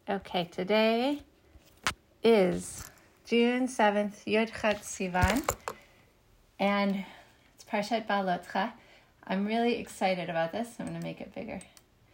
Okay, today is June 7th, Yud Chet Sivan, and it's Parshat Baalotcha. I'm really excited about this. I'm going to make it bigger.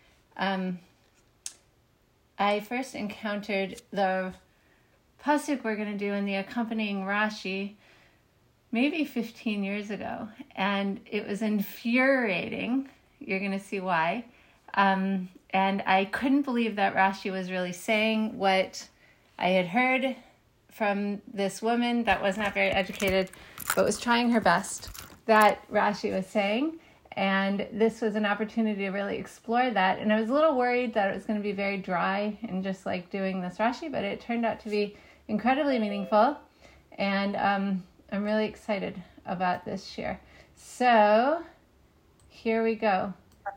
I first encountered the pasuk we're going to do in the accompanying Rashi maybe 15 years ago, and it was infuriating. You're going to see why. And I couldn't believe that Rashi was really saying what I had heard from this woman that was not very educated, but was trying her best, that Rashi was saying. And this was an opportunity to really explore that. And I was a little worried that it was going to be very dry and just like doing this Rashi, but it turned out to be incredibly meaningful. And I'm really excited about this year. So here we go.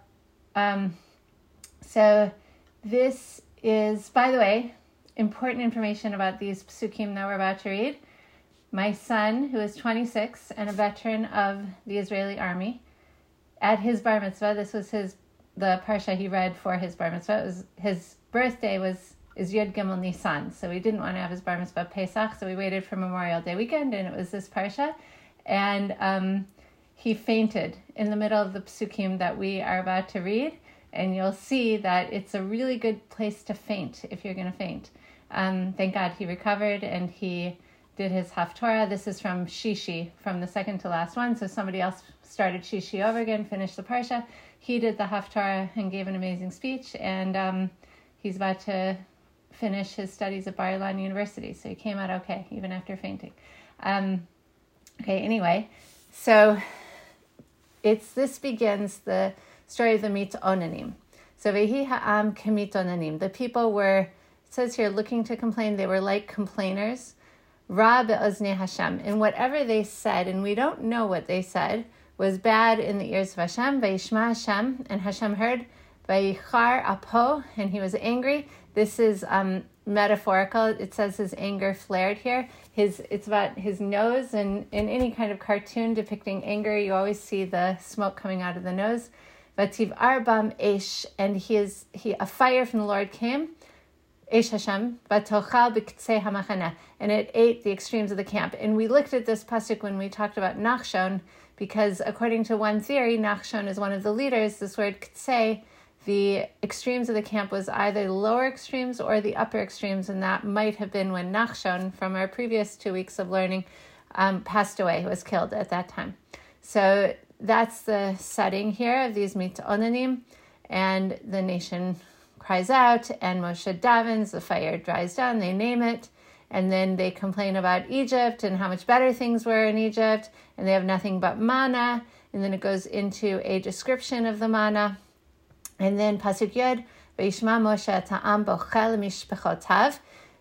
So this is, by the way, important information about these psukim that we're about to read. My son, who is 26 and a veteran of the Israeli army, at his bar mitzvah, this was the parsha he read for his bar mitzvah. His birthday is Yud Gimel Nisan, so we didn't want to have his bar mitzvah Pesach, so we waited for Memorial Day weekend, and it was this parsha, and he fainted in the middle of the psukim that we are about to read. And you'll see that it's a really good place to faint if you're going to faint. Thank God he recovered and he did his Haftorah. This is from Shishi, from the second to last one. So somebody else started Shishi over again, finished the Parsha. He did the Haftorah and gave an amazing speech. And he's about to finish his studies at Bar Ilan University. So he came out okay, even after fainting. Anyway, so this begins the story of the Mitonanim. So Vehi ha'am k'mitonanim. The people were, it says here, looking to complain. They were like complainers. Ra be'oznei Hashem. And whatever they said, and we don't know what they said, was bad in the ears of Hashem. Vayishma Hashem, and Hashem heard. Vayichar apo, and he was angry. This is metaphorical. It says his anger flared here. It's about his nose, and in any kind of cartoon depicting anger, you always see the smoke coming out of the nose. Vativ arbam esh, and a fire from the Lord came, esh Hashem, vatochal b'ktsei hamachana, and it ate the extremes of the camp. And we looked at this pasuk when we talked about Nachshon, because according to one theory, Nachshon is one of the leaders. This word ktsei, the extremes of the camp, was either the lower extremes or the upper extremes, and that might have been when Nachshon, from our previous 2 weeks of learning, passed away, was killed at that time. So that's the setting here of these mitonanim, and the nation cries out, and Moshe davens, the fire dries down, they name it, and then they complain about Egypt and how much better things were in Egypt, and they have nothing but manna, and then it goes into a description of the manna, and then Pasuk Yod, Vayishma Moshe ta'am bochel mishpechotav.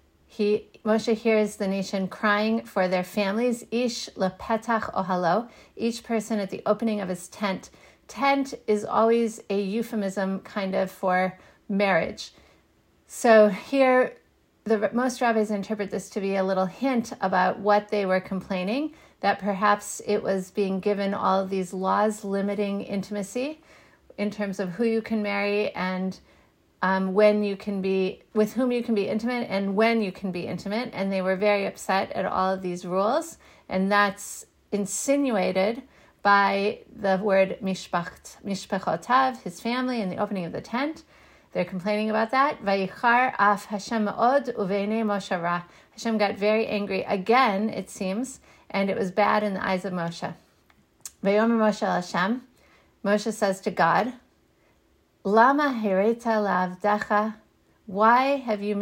Moshe hears the nation crying for their families. Ish lepetach ohalo, each person at the opening of his tent. Tent is always a euphemism kind of for marriage. So here, most rabbis interpret this to be a little hint about what they were complaining, that perhaps it was being given all of these laws limiting intimacy in terms of who you can marry and when you can be, with whom you can be intimate and when you can be intimate. And they were very upset at all of these rules. And that's insinuated by the word mishpechotav, his family, in the opening of the tent. They're complaining about that. Vayichar af Hashem ma'od uve'nei Moshe ra. Hashem got very angry again, it seems, and it was bad in the eyes of Moshe. Vayomer Moshe el Hashem. Moshe says to God, Lama hereta lavdecha, why have you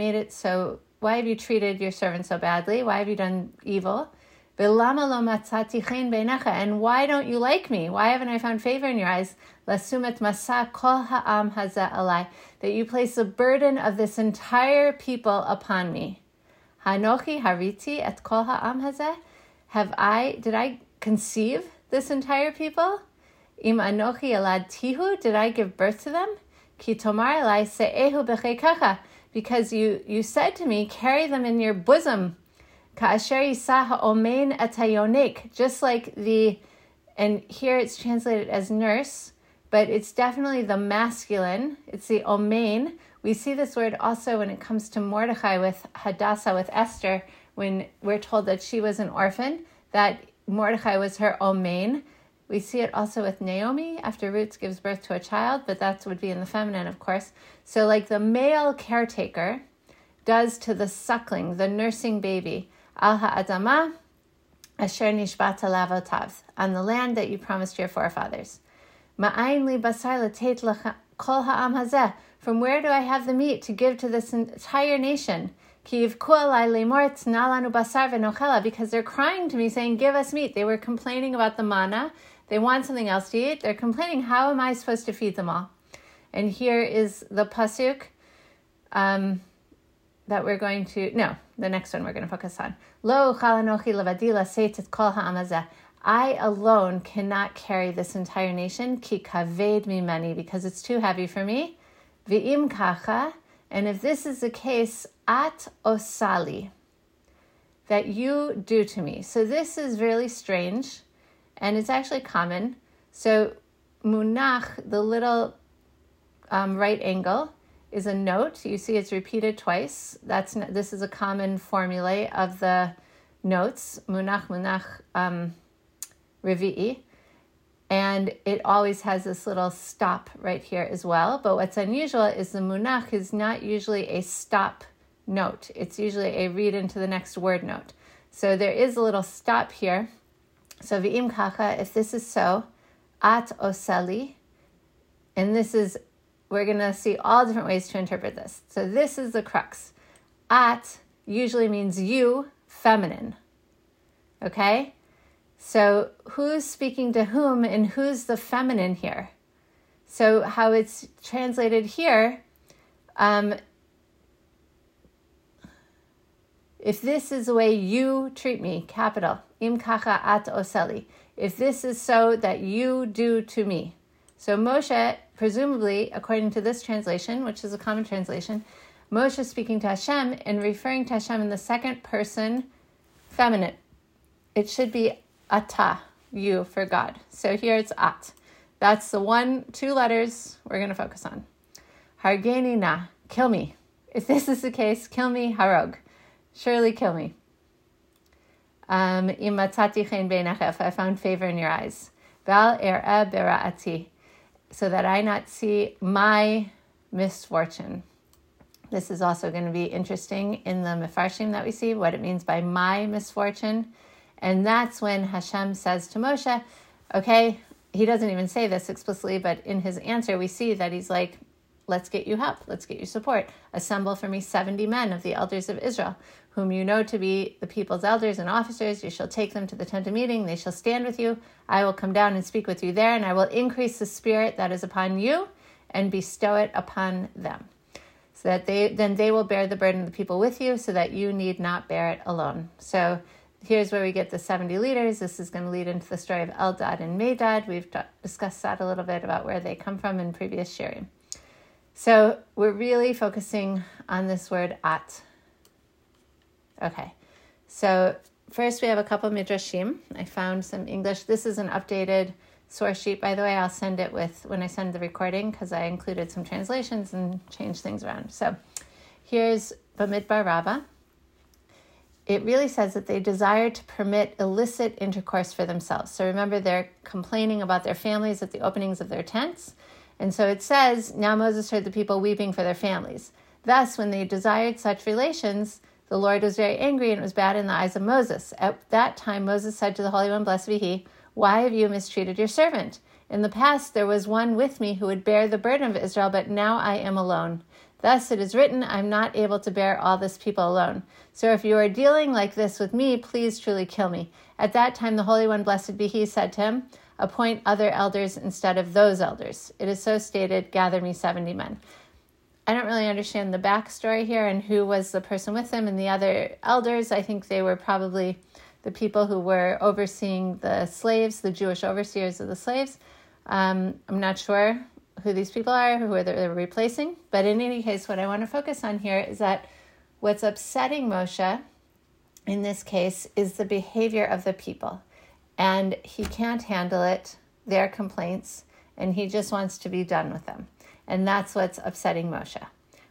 treated your servant so badly? Why have you done evil? V'lama lo matzati chen beinecha, and why don't you like me? Why haven't I found favor in your eyes? Lasumet masa kol ha'am hazeh alai, that you place the burden of this entire people upon me. Hanochi hariti et kol ha'am hazeh, did I conceive this entire people? Im anochi elad tihu, did I give birth to them? Ki tomar elai se'ehu b'cheikacha, because you said to me, carry them in your bosom. Ka'asher yisah ha'omein et hayonik, just like and here it's translated as nurse, but it's definitely the masculine. It's the omein, We see this word also when it comes to Mordechai with Hadassah, with Esther, when we're told that she was an orphan, that Mordechai was her omein. We see it also with Naomi after Ruth gives birth to a child, but that would be in the feminine, of course. So like the male caretaker does to the suckling, the nursing baby, al ha'adama asher nishbata lavotav, on the land that you promised your forefathers. Ma'ayin li basar latet kol ha'am hazeh, from where do I have the meat to give to this entire nation? Because they're crying to me saying, give us meat. They were complaining about the manna. They want something else to eat. They're complaining, how am I supposed to feed them all? And here is the pasuk that we're going to, no, the next one we're going to focus on. Lo uchal anochi levadi laseit et kol ha'am hazeh. I alone cannot carry this entire nation, ki kaved mimani, because it's too heavy for me. V'im kacha, and if this is the case, at osali, that you do to me. So this is really strange, and it's actually common. So munach, the little right angle, is a note. You see it's repeated twice. This is a common formulae of the notes. Munach, revi'i. And it always has this little stop right here as well. But what's unusual is the munach is not usually a stop note. It's usually a read into the next word note. So there is a little stop here. So v'im kacha, if this is so, at osali, and this is, we're going to see all different ways to interpret this. So this is the crux. At usually means you, feminine. Okay? So who's speaking to whom and who's the feminine here? So how it's translated here, if this is the way you treat me, capital, im kacha at oseli, if this is so that you do to me. So Moshe, presumably, according to this translation, which is a common translation, Moshe is speaking to Hashem and referring to Hashem in the second person feminine. It should be ata, you, for God. So here it's at. That's the 2 letters we're going to focus on. Hargeni na, kill me. If this is the case, kill me, harog. Surely kill me. Imatzati chen beinach, if I found favor in your eyes. Val er'eh bera'ati, so that I not see my misfortune. This is also going to be interesting in the Mefarshim that we see, what it means by my misfortune. And that's when Hashem says to Moshe, okay, he doesn't even say this explicitly, but in his answer, we see that he's like, let's get you help. Let's get you support. Assemble for me 70 men of the elders of Israel, whom you know to be the people's elders and officers. You shall take them to the tent of meeting. They shall stand with you. I will come down and speak with you there, and I will increase the spirit that is upon you and bestow it upon them, so that they will bear the burden of the people with you, so that you need not bear it alone. So here's where we get the 70 leaders. This is going to lead into the story of Eldad and Medad. We've discussed that a little bit about where they come from in previous sharing. So we're really focusing on this word at. Okay, so first we have a couple of midrashim. I found some English. This is an updated source sheet, by the way. I'll send it when I send the recording, because I included some translations and changed things around. So here's Bamidbar Rabbah. It really says that they desire to permit illicit intercourse for themselves. So remember, they're complaining about their families at the openings of their tents. And so it says, now Moses heard the people weeping for their families. Thus, when they desired such relations, the Lord was very angry, and it was bad in the eyes of Moses. At that time, Moses said to the Holy One, blessed be he, why have you mistreated your servant? In the past, there was one with me who would bear the burden of Israel, but now I am alone. Thus it is written, I'm not able to bear all this people alone. So if you are dealing like this with me, please truly kill me. At that time, the Holy One, blessed be he, said to him, appoint other elders instead of those elders. It is so stated, gather me 70 men. I don't really understand the backstory here and who was the person with them and the other elders. I think they were probably the people who were overseeing the slaves, the Jewish overseers of the slaves. I'm not sure who these people are, who they're replacing. But in any case, what I want to focus on here is that what's upsetting Moshe in this case is the behavior of the people. And he can't handle it, their complaints, and he just wants to be done with them. And that's what's upsetting Moshe.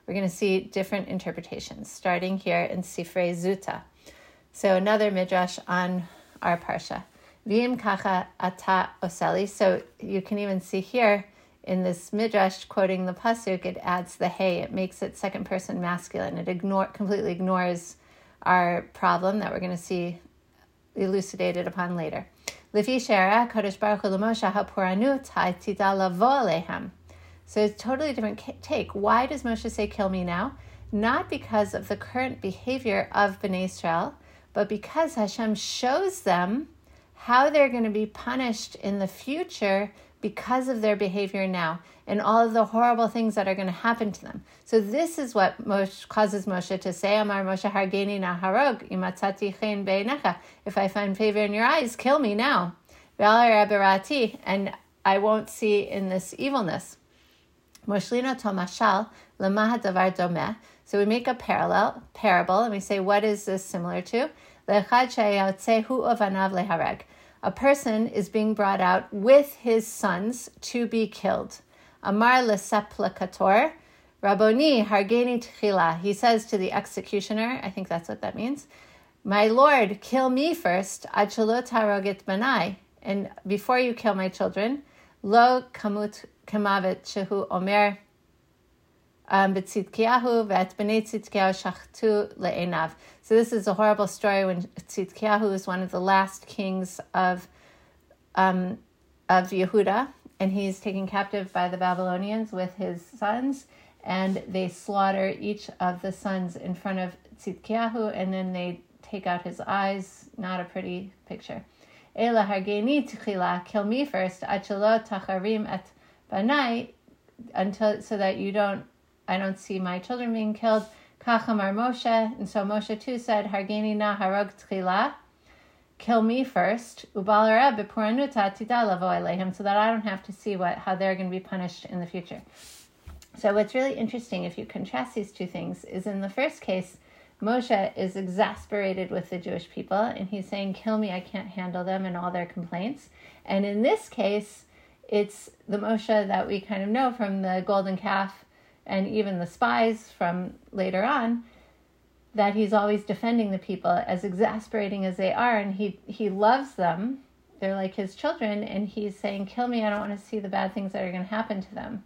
we're going to see different interpretations, starting here in Sifrei Zuta. So another midrash on our parsha. V'im kacha ata oseli. So you can even see here in this midrash quoting the pasuk, it adds the hey. It makes it second person masculine. It completely ignores our problem that we're going to see elucidated upon later. Lefi she'ara Kadosh Baruch Hu l'Moshe ha'poranut ha'tida lavo alehem. So it's a totally different take. Why does Moshe say, kill me now? Not because of the current behavior of Bnei Israel, but because Hashem shows them how they're going to be punished in the future because of their behavior now and all of the horrible things that are going to happen to them. So this is what causes Moshe to say, Amar Moshe hargeni na harog, imatzati chen beinecha. If I find favor in your eyes, kill me now. And I won't see in this evilness. Moshlino tomashal lemaha davar domeh. So we make a parable, and we say, what is this similar to? Lechad sheyotzehu ovanav lehareg. A person is being brought out with his sons to be killed. Amar leseplakator, Rabboni hargeni tchila. He says to the executioner, I think that's what that means, my Lord, kill me first, ad shelo taroget banai, and before you kill my children, lo kamut kamavet shehu omer b'tzidkiyahu v'et b'nei tzidkiyahu shachtu le'enav. So this is a horrible story when Tzidkiyahu is one of the last kings of Yehuda, and he's taken captive by the Babylonians with his sons, and they slaughter each of the sons in front of Tzidkiyahu, and then they take out his eyes. Not a pretty picture. Ela hargeni tchila, kill me first, ad shelo tacharim et banai, until so that I don't see my children being killed. Kachamar Moshe, and so Moshe too said, hargeni na harog tchila, kill me first, ubal arab b'poranuta tida lavo alehem, so that I don't have to see how they're going to be punished in the future. So what's really interesting, if you contrast these two things, is in the first case, Moshe is exasperated with the Jewish people, and he's saying, kill me, I can't handle them and all their complaints. And in this case, it's the Moshe that we kind of know from the golden calf and even the spies from later on, that he's always defending the people, as exasperating as they are, and he loves them. They're like his children, and he's saying, kill me, I don't want to see the bad things that are going to happen to them.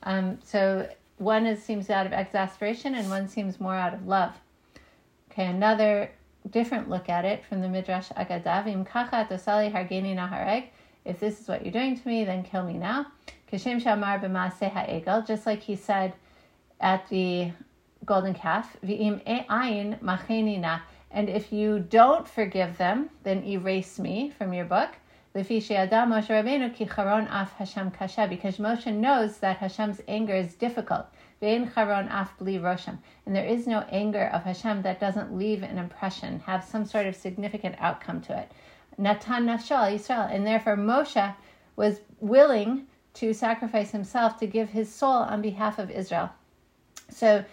So one seems out of exasperation, and one seems more out of love. Okay, another different look at it from the Midrash Agadav. Im kacha tosali hargeni nahareg. If this is what you're doing to me, then kill me now. Kashem shamar b'maaseh ha'egel, just like he said at the golden calf. V'im ayin macheni na. And if you don't forgive them, then erase me from your book. Lefi she'adam Moshe Rabbeinu ki charon af Hashem kasha, because Moshe knows that Hashem's anger is difficult. Ve'en charon af bli rosham, and there is no anger of Hashem that doesn't leave an impression, have some sort of significant outcome to it. Natan nafsho al Yisrael, and therefore Moshe was willing to sacrifice himself to give his soul on behalf of Israel. So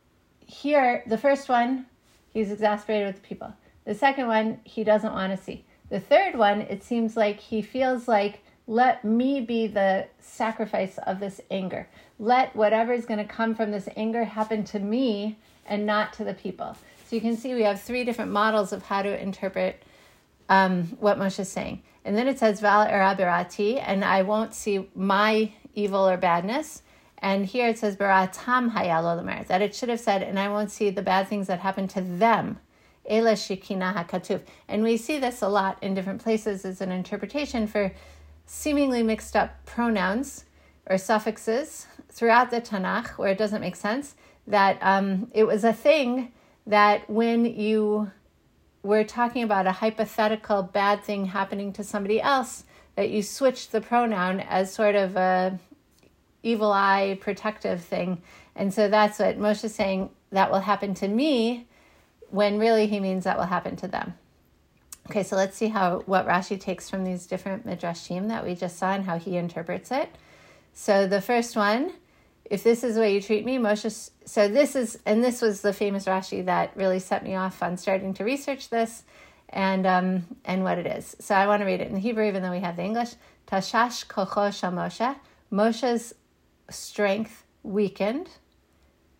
here, the first one, he's exasperated with the people. The second one, he doesn't want to see. The third one, it seems like he feels like, let me be the sacrifice of this anger. Let whatever is going to come from this anger happen to me and not to the people. So you can see we have three different models of how to interpret what Moshe is saying. And then it says, Val erabirati, and I won't see my evil or badness. And here it says, Baratam hayalo l'mer, that it should have said, and I won't see the bad things that happen to them. Ela shikina hakatuv. And we see this a lot in different places as an interpretation for seemingly mixed up pronouns or suffixes throughout the Tanakh, where it doesn't make sense, that it was a thing that when you were talking about a hypothetical bad thing happening to somebody else, that you switched the pronoun as sort of a evil eye protective thing. And so that's what Moshe is saying, that will happen to me, when really he means that will happen to them. Okay, so let's see what Rashi takes from these different midrashim that we just saw and how he interprets it. So the first one, if this is the way you treat me, Moshe, so this was the famous Rashi that really set me off on starting to research this and what it is. So I want to read it in Hebrew, even though we have the English. Tashash kocho shel Moshe, Moshe's strength weakened.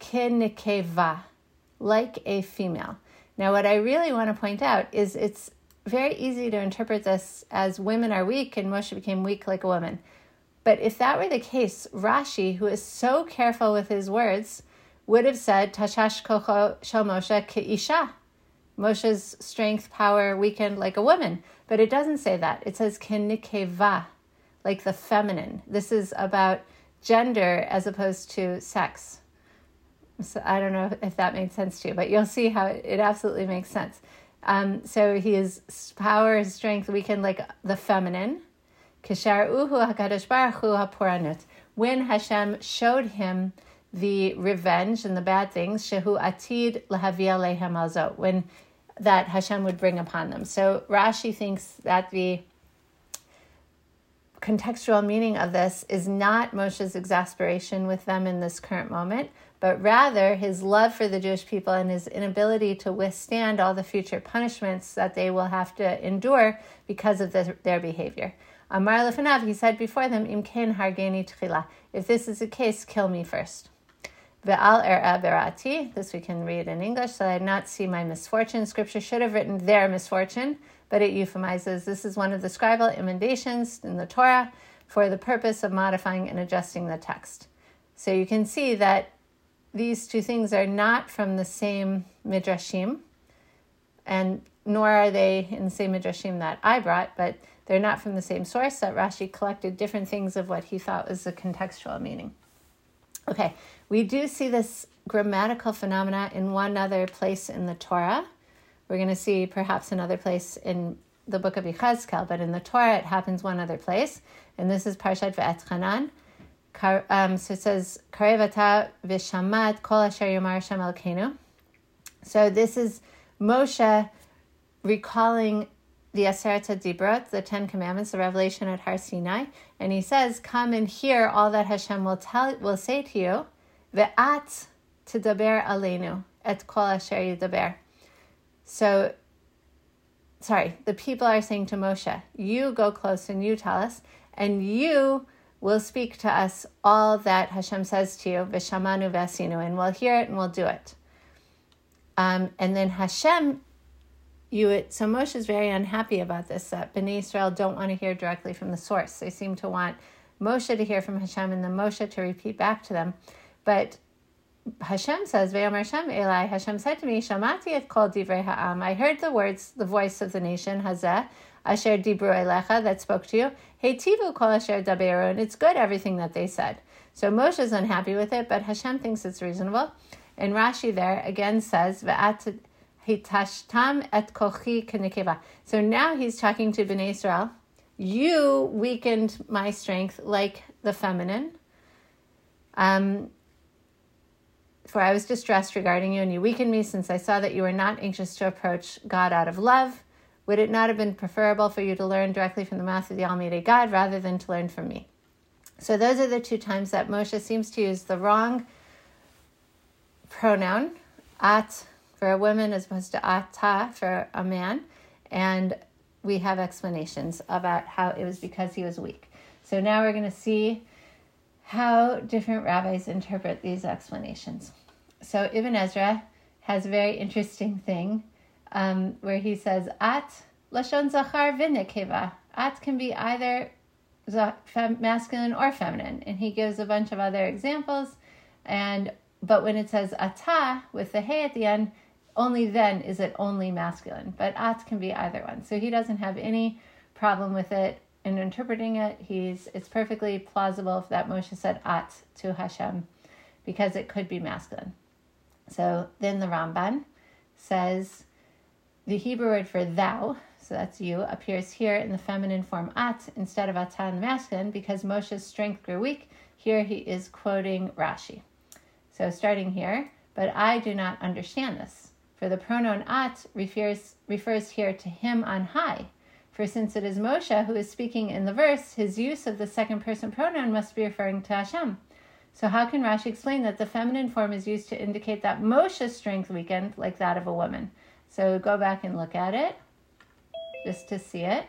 Kenikeva, like a female. Now, what I really want to point out is it's very easy to interpret this as women are weak and Moshe became weak like a woman. But if that were the case, Rashi, who is so careful with his words, would have said, Tashash kocho shel Moshe keisha. Moshe's strength, power weakened like a woman. But it doesn't say that. It says kenikeva, like the feminine. This is about gender as opposed to sex. So I don't know if that made sense to you, but you'll see how it absolutely makes sense. So his power, his strength weakened like the feminine. When Hashem showed him the revenge and the bad things, shehu atid lahavia lehem alzo, when that Hashem would bring upon them. So Rashi thinks that the contextual meaning of this is not Moshe's exasperation with them in this current moment, but rather his love for the Jewish people and his inability to withstand all the future punishments that they will have to endure because of their behavior. Amar lefanav, he said before them, Im ken hargeni tchila, if this is the case, kill me first. Ve'al er'a berati, this we can read in English, so I did not see my misfortune. Scripture should have written their misfortune, but it euphemizes. This is one of the scribal emendations in the Torah for the purpose of modifying and adjusting the text. So you can see that these two things are not from the same midrashim, and nor are they in the same midrashim that I brought, but they're not from the same source, that Rashi collected different things of what he thought was the contextual meaning. Okay, we do see this grammatical phenomena in one other place in the Torah. We're going to see perhaps another place in the book of Yechezkel, but in the Torah it happens one other place, and this is Parshat Ve'etchanan. So it says, Karev ata v'shamat kol asher yomar Hashem Elokeinu. So this is Moshe recalling the Aseret HaDibrot, the Ten Commandments, the revelation at Har Sinai, and he says, come and hear all that Hashem will say to you, ve'at tidaber aleinu et kol asher yidaber. So, the people are saying to Moshe, you go close and you tell us, and you will speak to us all that Hashem says to you, v'shamanu v'asinu, and we'll hear it and we'll do it. And then Hashem, so Moshe is very unhappy about this, that Bnei Israel don't want to hear directly from the source. They seem to want Moshe to hear from Hashem and then Moshe to repeat back to them. But Hashem says, Ve'omer Hashem Eli, Hashem said to me, Shamati et kol divrei ha'am, I heard the voice of the nation, Hazeh, asher dibru elecha, that spoke to you, Heitivu kol asher daberu, and it's good everything that they said. So Moshe is unhappy with it, but Hashem thinks it's reasonable. And Rashi there again says, Ve'at hitashtam et kochi kenikeva. So now he's talking to Bnei Israel. You weakened my strength like the feminine. For I was distressed regarding you, and you weakened me, since I saw that you were not anxious to approach God out of love. Would it not have been preferable for you to learn directly from the mouth of the Almighty God rather than to learn from me? So those are the two times that Moshe seems to use the wrong pronoun, at, for a woman as opposed to ata for a man. And we have explanations about how it was because he was weak. So now we're going to see how different rabbis interpret these explanations. So Ibn Ezra has a very interesting thing where he says, at lashon zachar v'nekeva. At can be either masculine or feminine. And he gives a bunch of other examples. But when it says ata with the hey at the end, only then is it only masculine. But at can be either one. So he doesn't have any problem with it in interpreting it. It's perfectly plausible that Moshe said at to Hashem because it could be masculine. So then the Ramban says the Hebrew word for thou, so that's you, appears here in the feminine form at instead of ata in the masculine because Moshe's strength grew weak. Here he is quoting Rashi. So starting here, but I do not understand this. For the pronoun at refers here to him on high. For since it is Moshe who is speaking in the verse, his use of the second person pronoun must be referring to Hashem. So how can Rashi explain that the feminine form is used to indicate that Moshe's strength weakened like that of a woman? So go back and look at it, just to see it.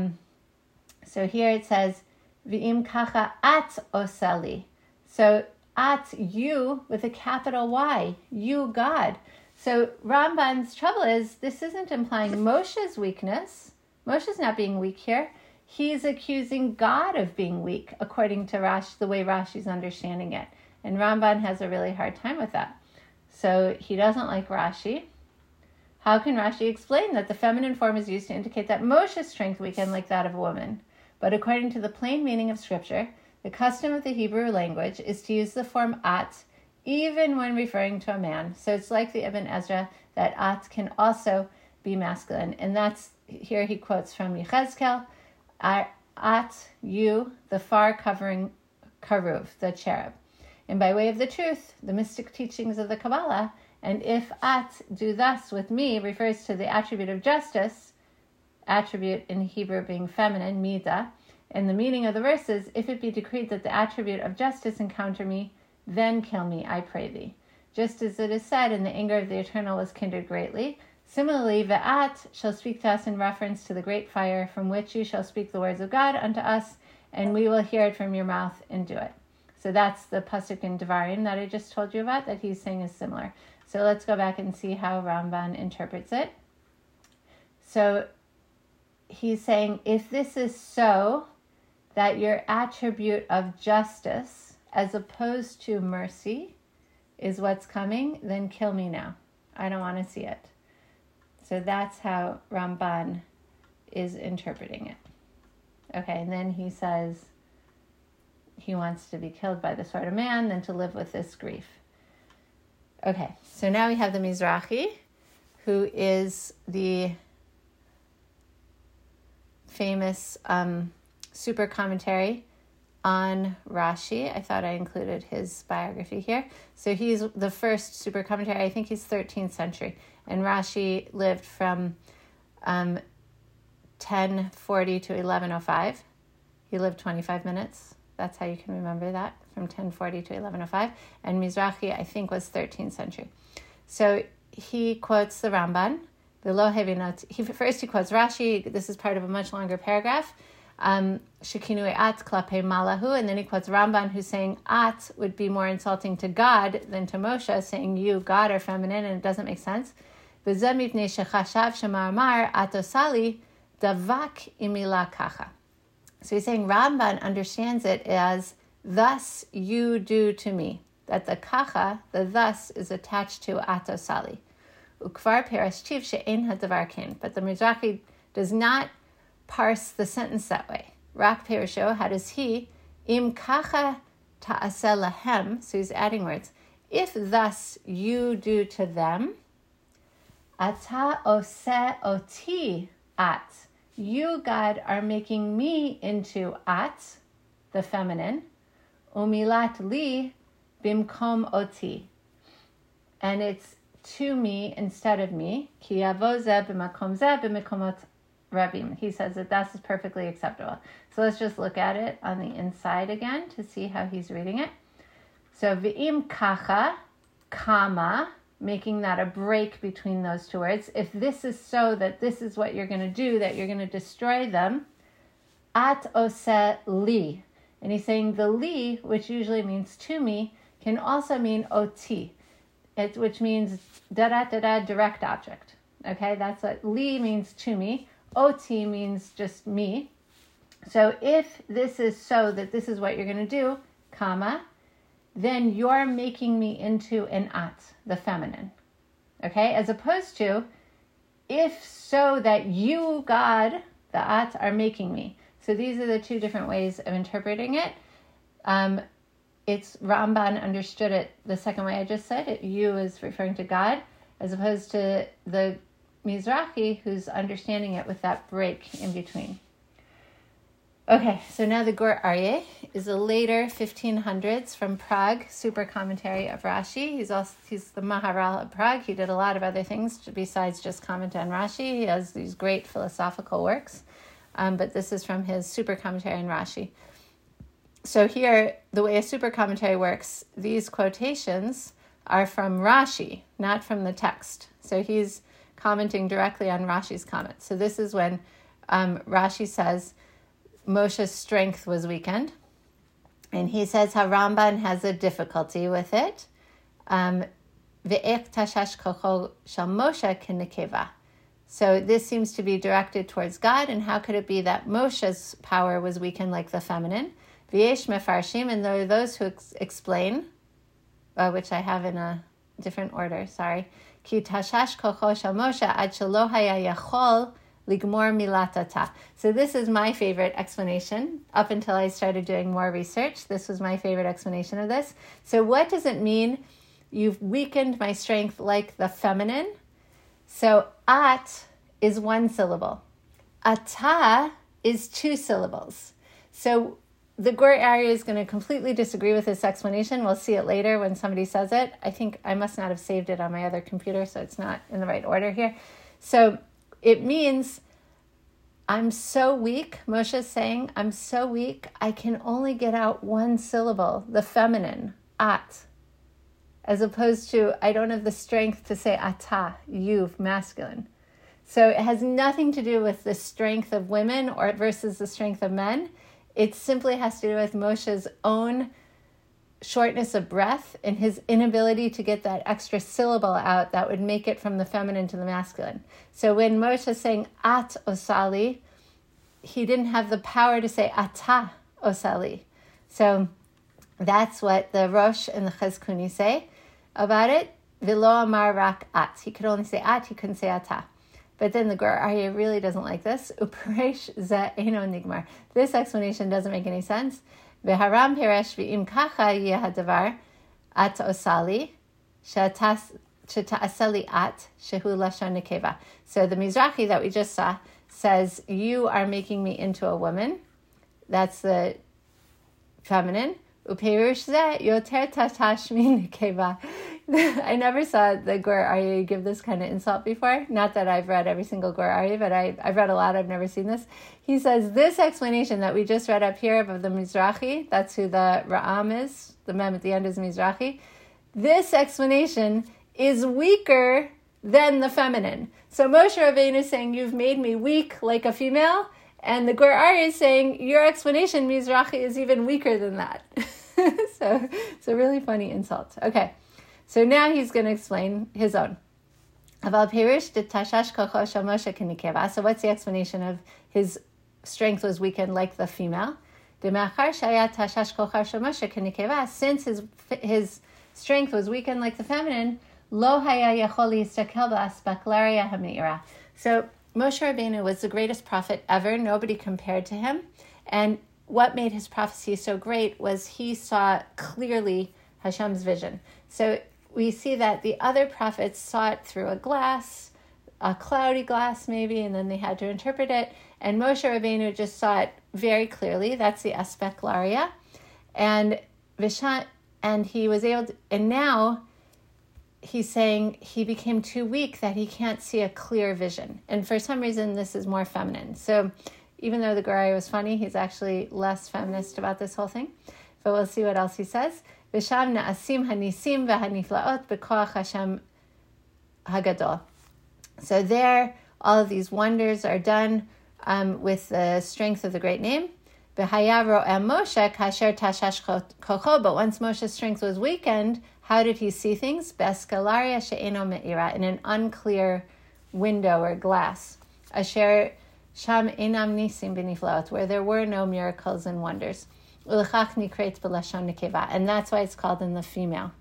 So here it says, V'im kacha at osali. So at you with a capital Y, you God. So Ramban's trouble is this isn't implying Moshe's weakness. Moshe's not being weak here. He's accusing God of being weak, according to Rashi, the way Rashi's understanding it. And Ramban has a really hard time with that. So he doesn't like Rashi. How can Rashi explain that the feminine form is used to indicate that Moshe's strength weakened like that of a woman? But according to the plain meaning of Scripture, the custom of the Hebrew language is to use the form at even when referring to a man. So it's like the Ibn Ezra that at can also be masculine. And that's, here he quotes from Yechezkel, at you, the far covering karuv, the cherub. And by way of the truth, the mystic teachings of the Kabbalah, and if at, do thus with me, refers to the attribute of justice, attribute in Hebrew being feminine, midah, and the meaning of the verse is, if it be decreed that the attribute of justice encounter me, then kill me, I pray thee. Just as it is said, and the anger of the Eternal was kindled greatly, similarly, Ve'at shall speak to us in reference to the great fire, from which you shall speak the words of God unto us, and we will hear it from your mouth and do it. So that's the pasuk in Devarim that I just told you about, that he's saying is similar. So let's go back and see how Ramban interprets it. So he's saying, if this is so, that your attribute of justice, as opposed to mercy, is what's coming, then kill me now. I don't want to see it. So that's how Ramban is interpreting it. Okay, and then he says he wants to be killed by the sword of man than to live with this grief. Okay, so now we have the Mizrahi, who is the famous super commentary on Rashi. I thought I included his biography here. So he's the first super commentary. I think he's 13th century. And Rashi lived from 1040 to 1105. He lived 25 minutes. That's how you can remember that, from 1040 to 1105. And Mizrahi, I think, was 13th century. So he quotes the Ramban. First he quotes Rashi. This is part of a much longer paragraph. Shekinui at klape malahu, and then he quotes Ramban, who's saying at would be more insulting to God than to Moshe, saying you, God, are feminine, and it doesn't make sense. V'zeh mipnei shechashav shemar atosali davak imila kacha. So he's saying Ramban understands it as thus you do to me, that the kacha, the thus, is attached to atosali. Ukvar perashtiv she'en hadavar ken, but the Mizrahi does not parse the sentence that way. Rak perusho, how does he? Im kacha ta'aseh lahem, so he's adding words. If thus you do to them, ata oseh oti at. You, God, are making me into at, the feminine, umilat li bimkom oti. And it's to me instead of me. Ki yavo zeh b'makom zeh b'makomot rabim. He says that that's perfectly acceptable. So let's just look at it on the inside again to see how he's reading it. So v'im kacha, kama, making that a break between those two words. If this is so, that this is what you're going to do, that you're going to destroy them, at oseh li. And he's saying the li, which usually means to me, can also mean oti, which means da-da-da-da, direct object. Okay, that's what li means, to me. Oti means just me. So if this is so, that this is what you're going to do, comma, then you're making me into an at, the feminine. Okay, as opposed to, if so that you, God, the at, are making me. So these are the two different ways of interpreting it. It's Ramban understood it the second way I just said it. You is referring to God, as opposed to the Mizrahi, who's understanding it with that break in between. Okay, so now the Gur Aryeh is a later 1500s from Prague super commentary of Rashi. He's the Maharal of Prague. He did a lot of other things besides just comment on Rashi. He has these great philosophical works, but this is from his super commentary on Rashi. So here, the way a super commentary works, these quotations are from Rashi, not from the text. So he's commenting directly on Rashi's comment. So this is when Rashi says Moshe's strength was weakened. And he says Haramban has a difficulty with it. Ve'ek tashash kocho shel Moshe kinekeva. So this seems to be directed towards God, and how could it be that Moshe's power was weakened like the feminine? V'yesh mefarshim, and there are those who explain, which I have in a different order, sorry. Ki tashash kocho shel Moshe ad shelo haya yachol ligmor milatata. So this is my favorite explanation. Up until I started doing more research, this was my favorite explanation of this. So what does it mean? You've weakened my strength like the feminine. So at is one syllable. Ata is two syllables. So the Gur Aryeh is going to completely disagree with this explanation. We'll see it later when somebody says it. I think I must not have saved it on my other computer, so it's not in the right order here. So it means I'm so weak. Moshe is saying, I'm so weak, I can only get out one syllable, the feminine, at. As opposed to, I don't have the strength to say ata, you, masculine. So it has nothing to do with the strength of women or versus the strength of men. It simply has to do with Moshe's own shortness of breath and his inability to get that extra syllable out that would make it from the feminine to the masculine. So when Moshe is saying at osali, he didn't have the power to say ata osali. So that's what the Rosh and the Chazkuni say about it. V'lo amar rak at. He could only say at, he couldn't say ata. But then the Gur Aryeh really doesn't like this. Uparesh ze eino nigmar. This explanation doesn't make any sense. V'haram piresh v'im kacha yeh hadavar at osali sheta'aseli at shehu lashon nekeva. So the Mizrahi that we just saw says, you are making me into a woman. That's the feminine. Uperush ze yoter tatashmi nekeva. I never saw the Gur Aryeh give this kind of insult before. Not that I've read every single Gur Aryeh, but I've read a lot. I've never seen this. He says this explanation that we just read up here of the Mizrahi, that's who the Ra'am is, the mem at the end is Mizrahi. This explanation is weaker than the feminine. So Moshe Rabbeinu is saying, you've made me weak like a female, and the Gur Aryeh is saying, your explanation, Mizrahi, is even weaker than that. So it's a really funny insult. Okay. So now he's going to explain his own. So what's the explanation of his strength was weakened like the female? Since his strength was weakened like the feminine, so Moshe Rabbeinu was the greatest prophet ever. Nobody compared to him. And what made his prophecy so great was he saw clearly Hashem's vision. So we see that the other prophets saw it through a glass, a cloudy glass maybe, and then they had to interpret it. And Moshe Rabbeinu just saw it very clearly. That's the Aspeklaria. And he was able to, and now he's saying he became too weak that he can't see a clear vision. And for some reason, this is more feminine. So even though the Gur Aryeh was funny, he's actually less feminist about this whole thing. But we'll see what else he says. V'sham na'asim hanisim v'haniflaot b'koach Hashem hagadol. So there, all of these wonders are done with the strength of the great name. V'haya ro'eh Moshe kasher tashash kocho. But once Moshe's strength was weakened, how did he see things? B'eskalaria she'eno me'ira, in an unclear window or glass. Asher sham enam nisim b'niflaot, where there were no miracles and wonders. And that's why it's called in the female.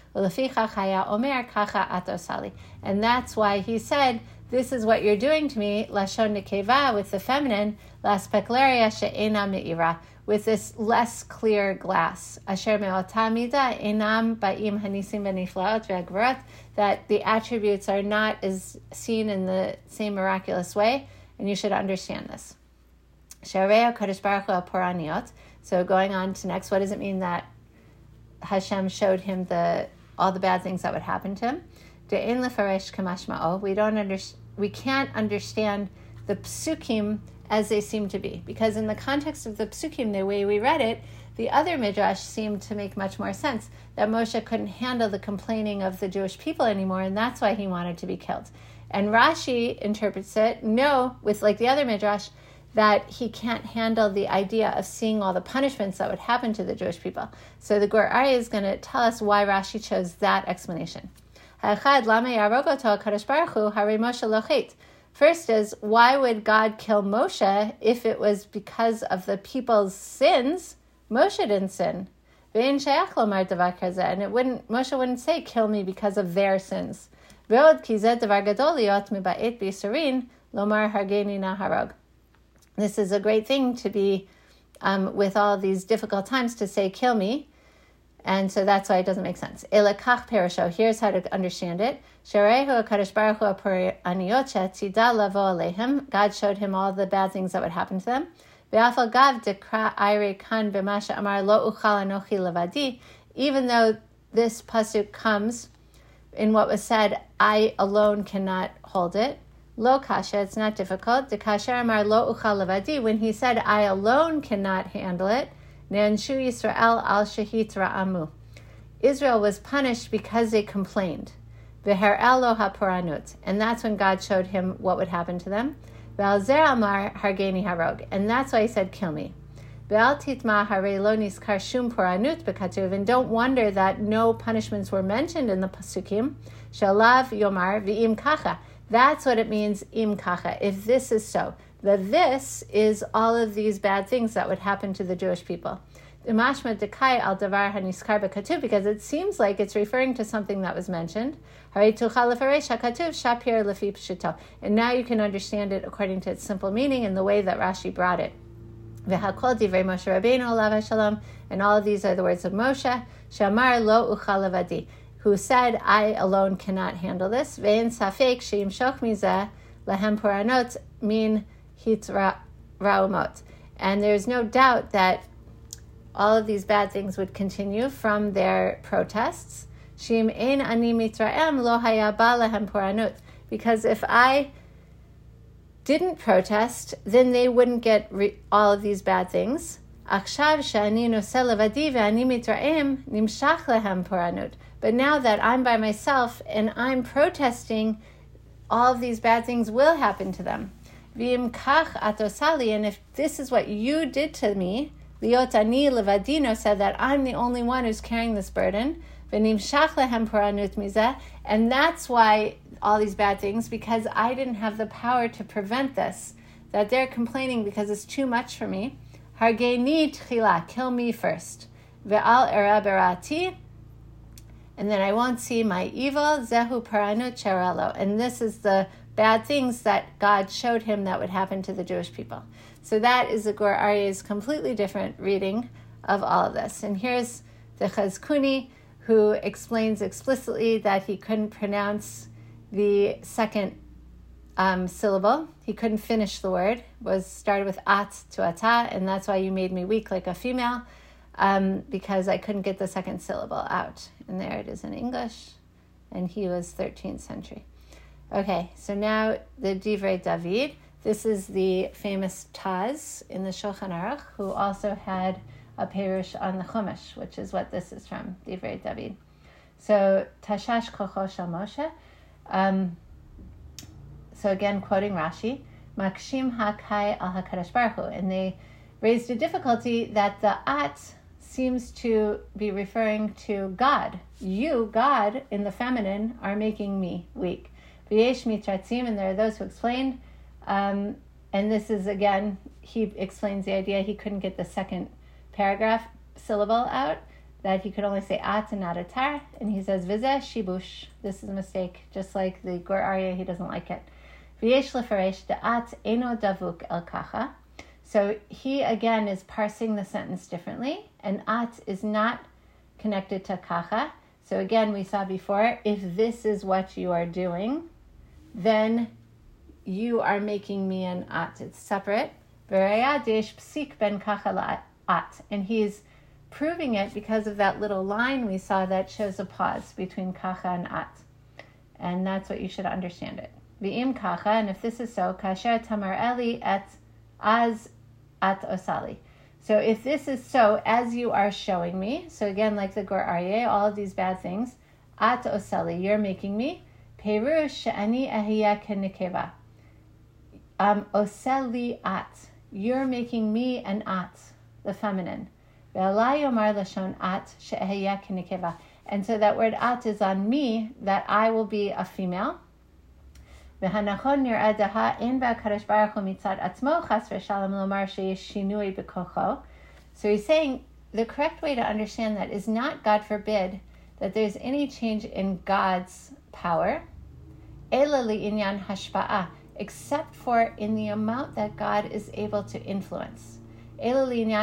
And that's why he said, this is what you're doing to me, lashon nekeva, with the feminine, laspeklaria she'ena me'ira, with this less clear glass. Asher me'ota mida enam ba'im hanisim beniflaot ve'agvarot, that the attributes are not as seen in the same miraculous way, and you should understand this. Sharei HaKadosh Baruch Hu al-poraniot. So going on to next, what does it mean that Hashem showed him all the bad things that would happen to him? De'en lefaresh kamashma'o. We can't understand the psukim as they seem to be, because in the context of the psukim, the way we read it, the other midrash seemed to make much more sense. That Moshe couldn't handle the complaining of the Jewish people anymore, and that's why he wanted to be killed. And Rashi interprets it, no, with like the other midrash, that he can't handle the idea of seeing all the punishments that would happen to the Jewish people. So the Gur Aryeh is going to tell us why Rashi chose that explanation. First is, why would God kill Moshe if it was because of the people's sins? Moshe didn't sin. And Moshe wouldn't say, kill me because of their sins. This is a great thing to be with all these difficult times to say, kill me. And so that's why it doesn't make sense. Here's how to understand it. God showed him all the bad things that would happen to them. Even though this pasuk comes in what was said, I alone cannot hold it. Lo kasha, it's not difficult. When he said, I alone cannot handle it, Ne'anshu Yisrael al shehit ra'amu. Israel was punished because they complained. V'her'el lo ha'poranut. And that's when God showed him what would happen to them. Ve'al zer amar hargeni harog. And that's why he said, kill me. Ve'al titma harei lo niskar shum poranut b'katuv. And don't wonder that no punishments were mentioned in the pasukim. Shalav yomar v'im kacha. That's what it means, im kacha, if this is so. That this is all of these bad things that would happen to the Jewish people. Because it seems like it's referring to something that was mentioned. And now you can understand it according to its simple meaning in the way that Rashi brought it. And all of these are the words of Moshe, Shamar lo uchal levadi, who said, I alone cannot handle this. Ve'en safek she'im shoch mizeh lehem poranot min hit raumot. And there's no doubt that all of these bad things would continue from their protests. Shim ein ani mitraem lo haya ba lehem poranot. Because if I didn't protest, then they wouldn't get all of these bad things. Achshav she'ani noseh levadi ve'ani mitraem nimshach lehem poranot. But now that I'm by myself and I'm protesting, all of these bad things will happen to them. V'im kach atosali, and if this is what you did to me, liot ani levadino, said that I'm the only one who's carrying this burden, v'nimshach lehem poranut mizeh, and that's why all these bad things, because I didn't have the power to prevent this, that they're complaining because it's too much for me. Hargeni tchila, kill me first. Ve'al era berati, and then I won't see my evil. Zehu paranut cherelo, and this is the bad things that God showed him that would happen to the Jewish people. So that is the Gur Aryeh's completely different reading of all of this. And here's the Chazkuni, who explains explicitly that he couldn't pronounce the second syllable. He couldn't finish the word. It was started with at to ata, and that's why you made me weak like a female, because I couldn't get the second syllable out. And there it is in English, and he was 13th century. Okay, so now the Divrei David. This is the famous Taz in the Shulchan Aruch, who also had a perush on the Chumash, which is what this is from, Divrei David. So, Tashash Kocho Shel Moshe. So again, quoting Rashi, Makshim HaKai Al HaKadosh Baruch Hu. And they raised a difficulty that the at seems to be referring to God. You, God, in the feminine, are making me weak. V'yesh mitratzim, and there are those who explained, and this is, again, he explains the idea he couldn't get the second paragraph syllable out, that he could only say at and not atar, and he says, v'zeh shibush, this is a mistake, just like the Gur Aryeh, he doesn't like it. V'yesh lefaresh de'at eno davuk el kacha. So he, again, is parsing the sentence differently, and at is not connected to kacha. So again, we saw before, if this is what you are doing, then you are making me an at. It's separate. Psik ben kacha at. And he's proving it because of that little line we saw that shows a pause between kacha and at. And that's what you should understand it. V'im kacha, and if this is so, kasher tamar eli et az at osali. So if this is so, as you are showing me, so again, like the Gur Aryeh, all of these bad things, at osali, you're making me, perush she'ani ahiyah kenikeva. Oseli at you're making me an at, the feminine. And so that word at is on me, that I will be a female. So he's saying the correct way to understand that is not, God forbid, that there's any change in God's power, except for in the amount that God is able to influence. Only in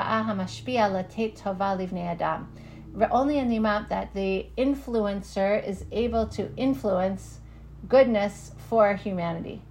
the amount that the influencer is able to influence goodness for humanity.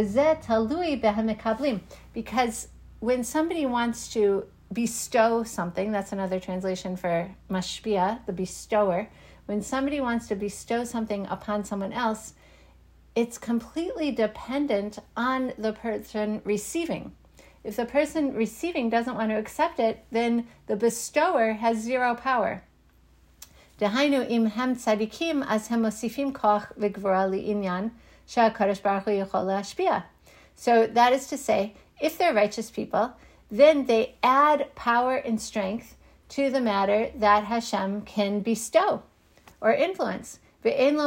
Because when somebody wants to bestow something, that's another translation for mashpia, the bestower. When somebody wants to bestow something upon someone else, it's completely dependent on the person receiving. If the person receiving doesn't want to accept it, then the bestower has zero power. Dehainu im hem tzadikim as hem mosifim koch v'gvura li'inyan she'HaKadosh Baruch Hu yachol le'ashpia. So that is to say, if they're righteous people, then they add power and strength to the matter that Hashem can bestow or influence. And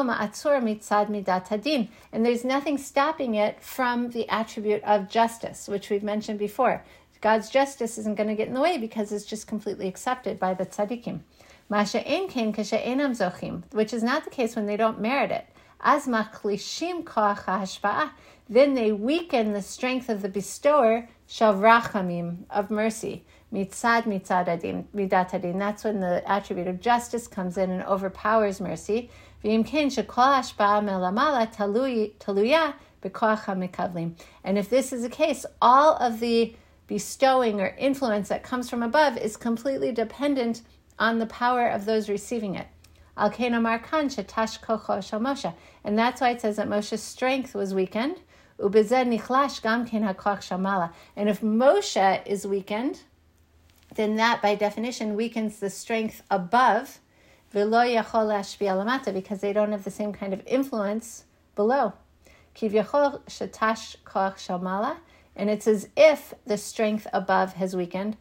there's nothing stopping it from the attribute of justice, which we've mentioned before. God's justice isn't going to get in the way because it's just completely accepted by the tzaddikim. Which is not the case when they don't merit it. Then they weaken the strength of the bestower, of mercy. Midat adin. That's when the attribute of justice comes in and overpowers mercy. And if this is the case, all of the bestowing or influence that comes from above is completely dependent on the power of those receiving it. And that's why it says that Moshe's strength was weakened. And if Moshe is weakened, then that by definition weakens the strength above, because they don't have the same kind of influence below. And it's as if the strength above has weakened,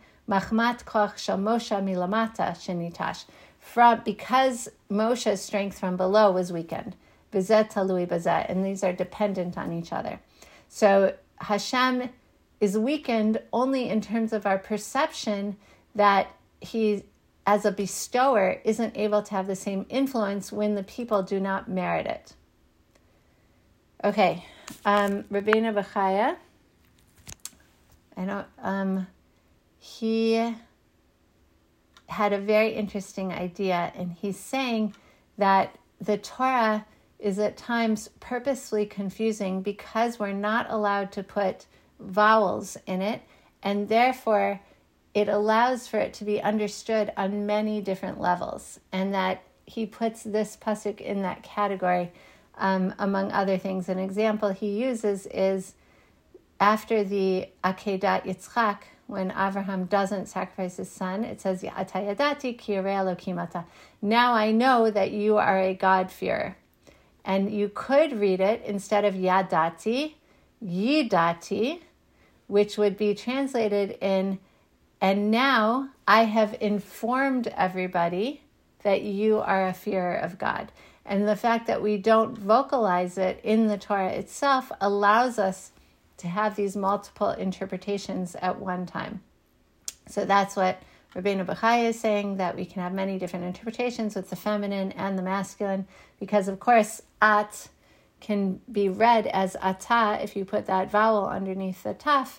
because Moshe's strength from below was weakened. And these are dependent on each other. So Hashem is weakened only in terms of our perception that he, as a bestower, isn't able to have the same influence when the people do not merit it. Okay, Rabbeinu Bechaya, he had a very interesting idea, and he's saying that the Torah is at times purposefully confusing because we're not allowed to put vowels in it, and therefore it allows for it to be understood on many different levels, and that he puts this pasuk in that category, among other things. An example he uses is after the Akedat Yitzchak, when Avraham doesn't sacrifice his son, it says, Ata yadati ki yireh Elokim ata. Now I know that you are a God-fearer. And you could read it instead of yadati, yidati, which would be translated in, and now I have informed everybody that you are a fearer of God. And the fact that we don't vocalize it in the Torah itself allows us to have these multiple interpretations at one time. So that's what Rabbeinu Bechaya is saying, that we can have many different interpretations with the feminine and the masculine, because of course at can be read as ata if you put that vowel underneath the taf,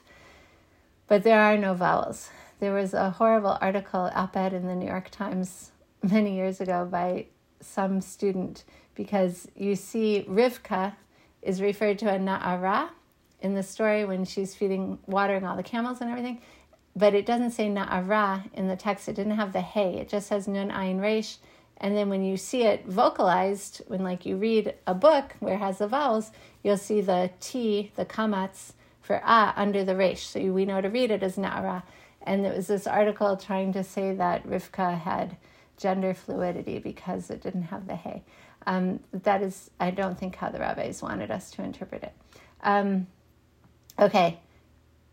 but there are no vowels. There was a horrible article op-ed in the New York Times many years ago by some student, because you see Rivka is referred to a na'ara in the story when she's watering all the camels and everything, but it doesn't say na'ara in the text. It didn't have the hey. It just says nun ayin reish. And then when you see it vocalized, when like you read a book where it has the vowels, you'll see the T, the kamatz for a under the reish. So we know to read it as na'ara. And there was this article trying to say that Rivka had gender fluidity because it didn't have the hey. That is, I don't think, how the rabbis wanted us to interpret it. Okay.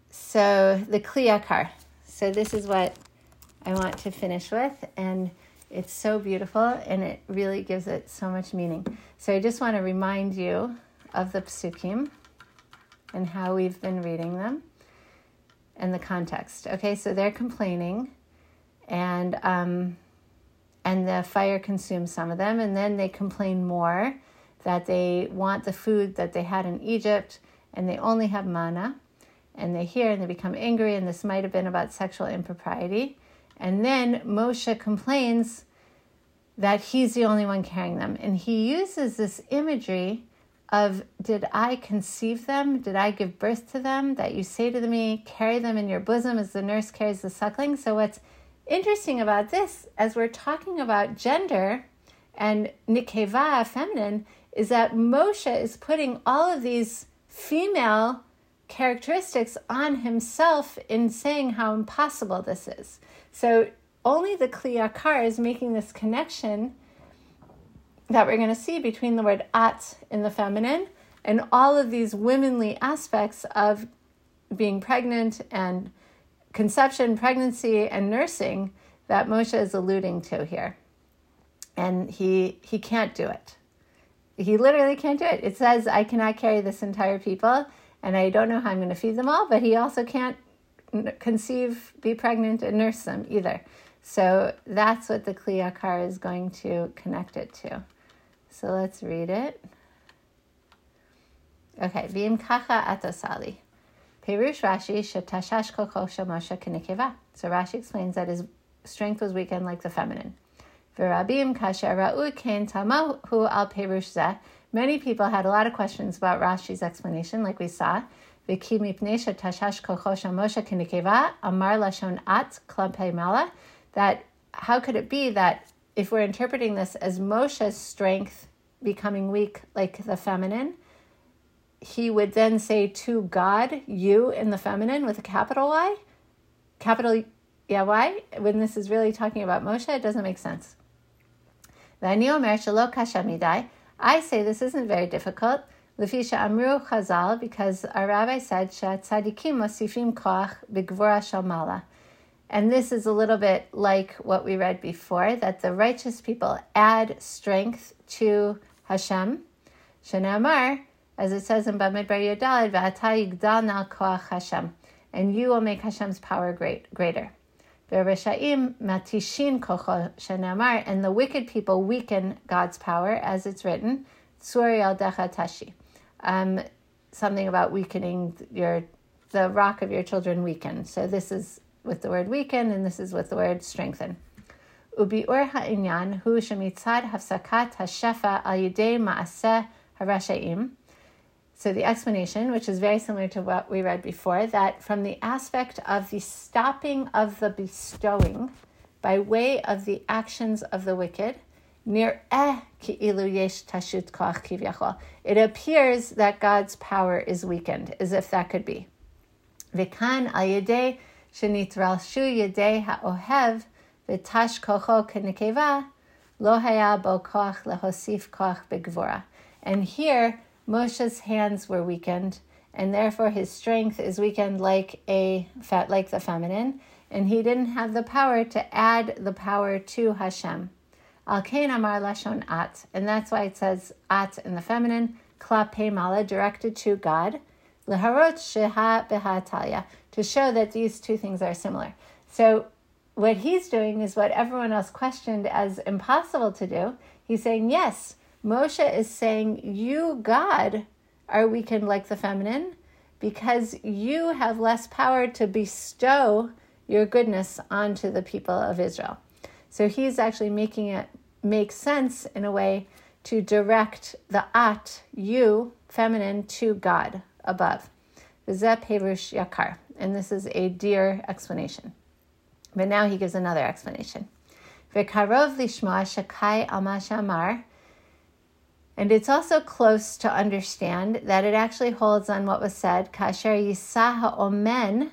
So the Kli Yakar. So this is what I want to finish with, and it's so beautiful, and it really gives it so much meaning. So I just want to remind you of the psukim and how we've been reading them and the context. Okay, so they're complaining, and the fire consumes some of them, and then they complain more that they want the food that they had in Egypt, and they only have manna, and they hear and they become angry, and this might have been about sexual impropriety. And then Moshe complains that he's the only one carrying them, and he uses this imagery of, did I conceive them? Did I give birth to them? That you say to me, carry them in your bosom as the nurse carries the suckling. So what's interesting about this, as we're talking about gender and nikeva, feminine, is that Moshe is putting all of these female characteristics on himself in saying how impossible this is. So only the Kli Yakar is making this connection that we're going to see between the word at in the feminine and all of these womanly aspects of being pregnant and conception, pregnancy, and nursing that Moshe is alluding to here. And he can't do it. He literally can't do it. It says, I cannot carry this entire people, and I don't know how I'm going to feed them all, but he also can't conceive, be pregnant, and nurse them either. So that's what the Kli Yakar is going to connect it to. So let's read it. Okay, V'im kacha atosali. Perush Rashi shetashash kocho shel Moshe k'nikeva. So Rashi explains that his strength was weakened like the feminine. V'rabim kasher ra'u ken tamahu al perush zeh. Many people had a lot of questions about Rashi's explanation, like we saw. V'ki mipnei shetashash kocho shel Moshe k'nikeva amar lashon at klapei mala. That how could it be that if we're interpreting this as Moshe's strength becoming weak like the feminine, he would then say to God, you in the feminine with a capital Y? Capital Y? When this is really talking about Moshe, it doesn't make sense. I say this isn't very difficult. Lefisha amru chazal, because our rabbi said, tzadikim mosifim koach b'gvura shel mala. And this is a little bit like what we read before, that the righteous people add strength to Hashem. Shenamar, as it says in Bamidbar Yodaled, V'ata yigdal nal koach Hashem, and you will make Hashem's power greater. V'reshaim matishin kocho shenamar, and the wicked people weaken God's power, as it's written, Tzur yaldecha tashi. Something about weakening the rock of your children weaken. So this is with the word weaken, and this is with the word strengthen. Ubi'ur ha'inyan hu shemitzad hafsakat hashefa al yidei ma'aseh harashaim. So the explanation, which is very similar to what we read before, that from the aspect of the stopping of the bestowing by way of the actions of the wicked, nir'eh ki'ilu yesh tashut koach kivyachol. It appears that God's power is weakened, as if that could be. V'kan al yidei shenitralshu yedei ha'ohev v'tash kocho k'nekeva lo haya bo koach lehosif koach begvora. And here, Moshe's hands were weakened, and therefore his strength is weakened like the feminine, and he didn't have the power to add the power to Hashem. Al kain amar lashon at, and that's why it says at in the feminine, klapei mala, directed to God, leharot sheha beha, to show that these two things are similar. So what he's doing is what everyone else questioned as impossible to do. He's saying, yes, Moshe is saying, you, God, are weakened like the feminine because you have less power to bestow your goodness onto the people of Israel. So he's actually making it make sense in a way to direct the at, you, feminine, to God above. V'zeh perush yakar. And this is a dear explanation. But now he gives another explanation. V'karov lishma shakai al ma shamar. And it's also close to understand that it actually holds on what was said, kasher yisah ha'omen,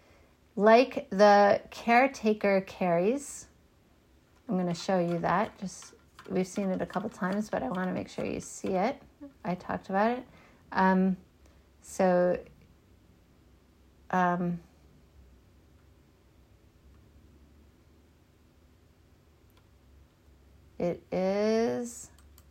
like the caretaker carries. I'm going to show you that. We've seen it a couple times, but I want to make sure you see it. I talked about it. So it is,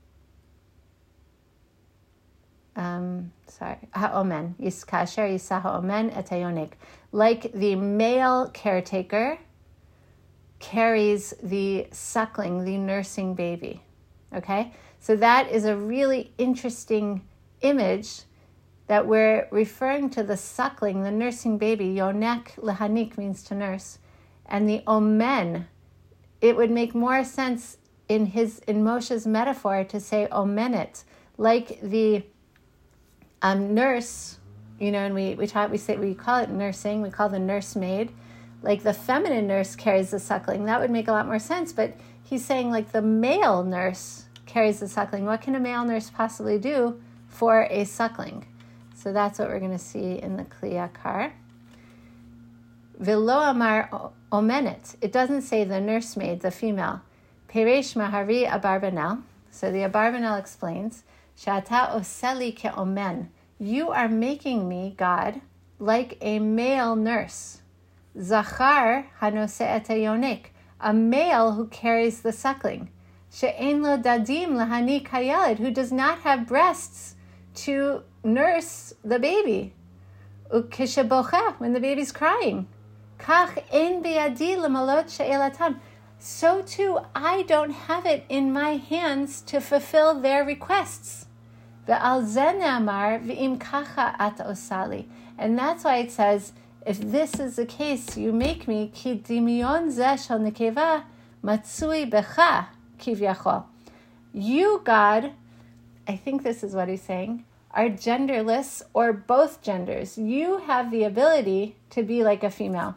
ha'omen, kasher yisa ha'omen et hayonik. Like the male caretaker carries the suckling, the nursing baby. Okay? So that is a really interesting image that we're referring to the suckling, the nursing baby. Yonek lehanik means to nurse. And the omen, it would make more sense in Moshe's metaphor to say omenet, like the nurse, and we call it nursing, we call the nursemaid, like the feminine nurse carries the suckling. That would make a lot more sense, but he's saying like the male nurse carries the suckling. What can a male nurse possibly do for a suckling? So that's what we're going to see in the Kli Yakar. V'lo amar omenet. It doesn't say the nursemaid, the female. Peresh Mahari Abarbanel. So the Abarbanel explains, Shata oseli ke'omen. You are making me, God, like a male nurse. Zachar hanose et hayonik. A male who carries the suckling. She'en lo dadim lahanik hayaled. Who does not have breasts to nurse the baby. Ukeshebocha, when the baby's crying. Kach ein biyadi lemalot she'elatam. So too, I don't have it in my hands to fulfill their requests. Ve'al ze ne'amar ve'im kacha at osali. And that's why it says, if this is the case, you make me ki dimion ze shel nekeva matsui becha kivyachol. You, God, I think this is what he's saying, are genderless or both genders. You have the ability to be like a female.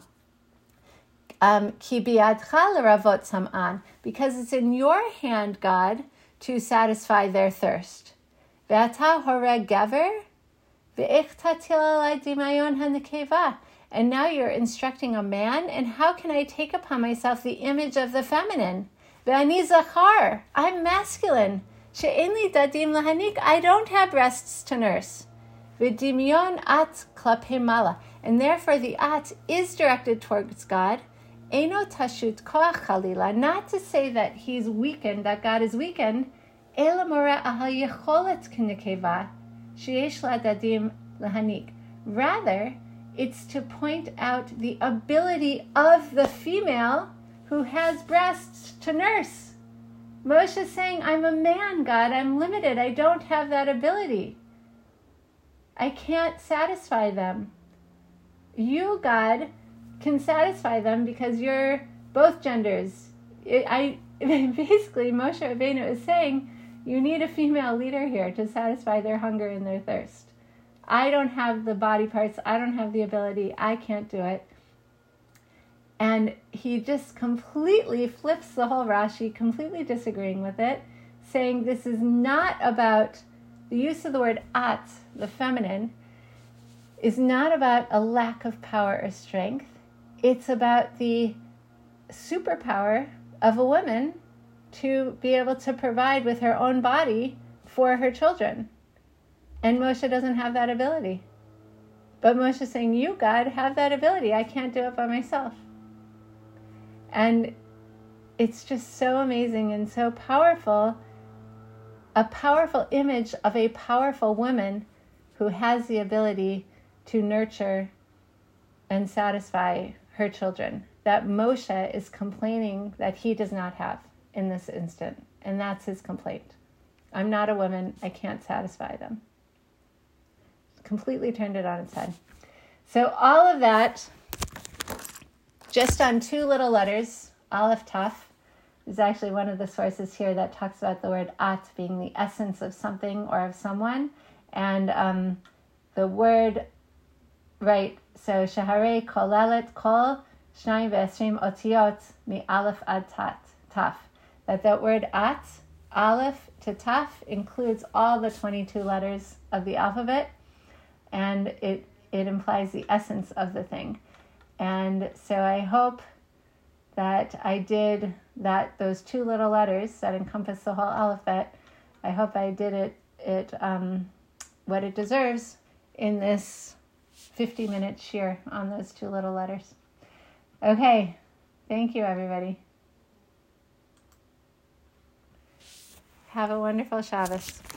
Ki biyadcha l'ravot sam'an, because it's in your hand, God, to satisfy their thirst. Ve'ata horeg gaver ve'ich tatil alai dimayon hanekeva. And now you're instructing a man, and how can I take upon myself the image of the feminine? Ve'ani zachar, I'm masculine. She'en li dadim lahanik, I don't have breasts to nurse. Ve'dimyon at klapei mala, and therefore the at is directed towards God. Eino tashut koach chalila, not to say that he's weakened, that God is weakened. Ela mora ahal yecholet k'nekeva sheyesh la dadim lahanik. Rather, it's to point out the ability of the female who has breasts to nurse. Moshe is saying, I'm a man, God, I'm limited, I don't have that ability. I can't satisfy them. You, God, can satisfy them because you're both genders. Basically, Moshe Rabbeinu is saying, you need a female leader here to satisfy their hunger and their thirst. I don't have the body parts, I don't have the ability, I can't do it. And he just completely flips the whole Rashi, completely disagreeing with it, saying this is not about, the use of the word at, the feminine, is not about a lack of power or strength. It's about the superpower of a woman to be able to provide with her own body for her children. And Moshe doesn't have that ability. But Moshe is saying, you, God, have that ability. I can't do it by myself. And it's just so amazing and so powerful, a powerful image of a powerful woman who has the ability to nurture and satisfy her children, that Moshe is complaining that he does not have in this instant. And that's his complaint. I'm not a woman, I can't satisfy them. Completely turned it on its head. So all of that, just on two little letters, Aleph Taf, is actually one of the sources here that talks about the word at being the essence of something or of someone. And the word, right, so Shaharei kolelet kol shnayim ve'esrim otiot mi aleph ad taf. That word at, aleph to taf, includes all the 22 letters of the alphabet, and it implies the essence of the thing. And so I hope that I did that, those two little letters that encompass the whole alphabet, I hope I did it what it deserves in this 50-minute shir on those two little letters. Okay. Thank you, everybody. Have a wonderful Shabbos.